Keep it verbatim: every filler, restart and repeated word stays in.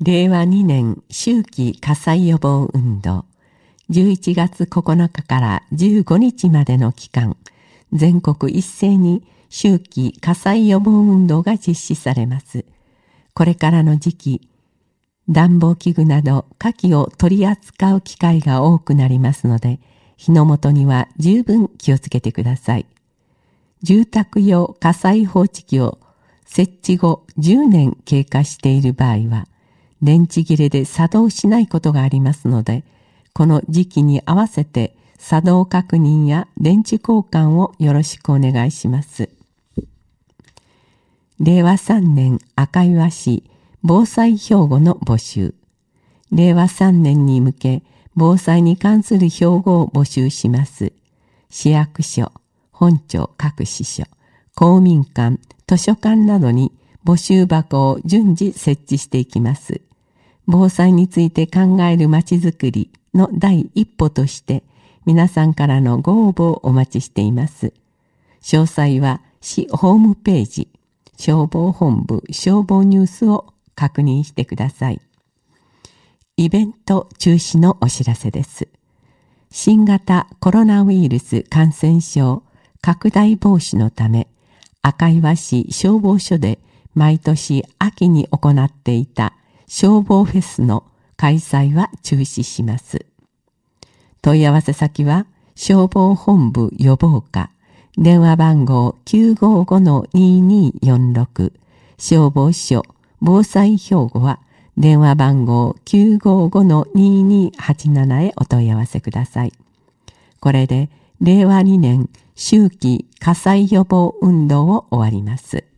れいわにねん秋季火災予防運動、じゅういちがつここのかからじゅうごにちまでの期間、全国一斉に秋季火災予防運動が実施されます。これからの時期、暖房器具など火器を取り扱う機会が多くなりますので、火の元には十分気をつけてください。住宅用火災報知器を設置後じゅうねん経過している場合は、電池切れで作動しないことがありますので、この時期に合わせて作動確認や電池交換をよろしくお願いします。れいわさんねん赤岩市防災標語の募集。れいわさんねんに向け防災に関する標語を募集します。市役所、本庁各支所、公民館、図書館などに募集箱を順次設置していきます。防災について考えるまちづくりの第一歩として皆さんからのご応募をお待ちしています。詳細は市ホームページ、消防本部消防ニュースを確認してください。イベント中止のお知らせです。新型コロナウイルス感染症拡大防止のため、赤岩市消防署で毎年秋に行っていた消防フェスの開催は中止します。問い合わせ先は消防本部予防課、電話番号 きゅうごごのにによんろく、消防署防災標語は電話番号 きゅうごごのににはちなな へお問い合わせください。これでれいわにねん秋季火災予防運動を終わります。